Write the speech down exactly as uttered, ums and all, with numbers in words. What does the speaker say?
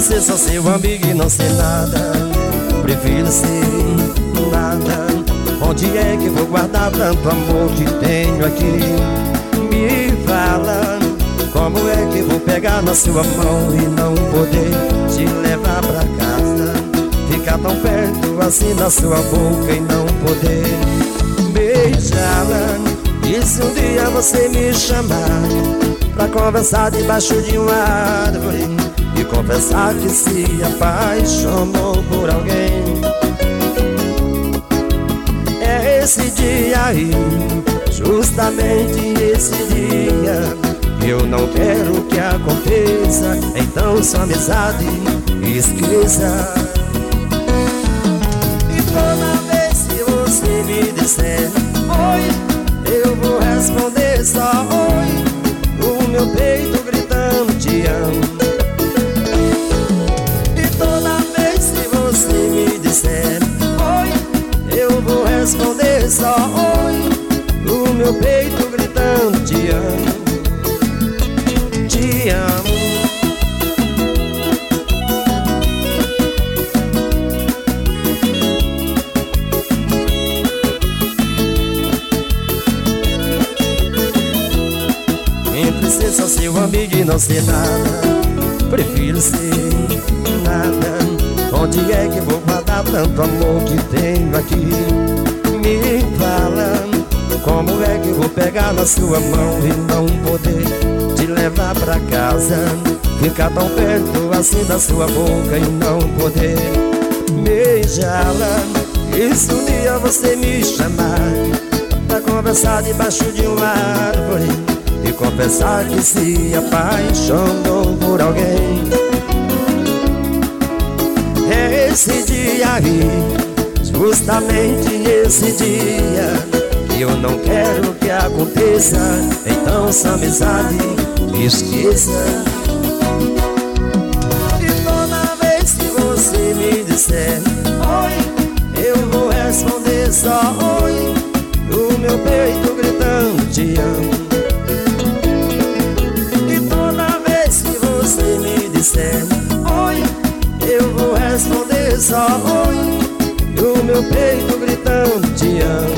ser só seu amigo e não ser nada. Prefiro ser nada. Onde é que vou guardar tanto amor que tenho aqui? Me fala, como é que vou pegar na sua mão e não poder te levar pra casa? Ficar tão perto assim na sua boca e não poder beijá-la. E se um dia você me chamar pra conversar debaixo de uma árvore e confessar que se apaixonou por alguém, é esse dia aí, justamente esse dia, eu não quero que aconteça. Então sua amizade esqueça. E toda vez que você me disser oi, eu vou responder só oi, o meu peito gritando te amo. E toda vez que você me disser oi, eu vou responder só oi, o meu peito gritando te amo. Te amo. Entre ser só seu amigo e não ser nada, prefiro ser nada. Onde é que vou guardar tanto amor que tenho aqui? Me fala, como é que vou pegar na sua mão e não poder te levar pra casa? Ficar tão perto assim da sua boca e não poder beijá-la. E se um dia você me chamar pra conversar debaixo de uma árvore e confessar que se apaixonou por alguém, é esse dia aí, justamente esse dia, que eu não quero que aconteça. Então essa amizade esqueça. E toda vez que você me disser oi, eu vou responder só oi, o meu peito gritando te amo. E toda vez que você me disser oi, eu vou responder só oi, o meu peito gritando te amo.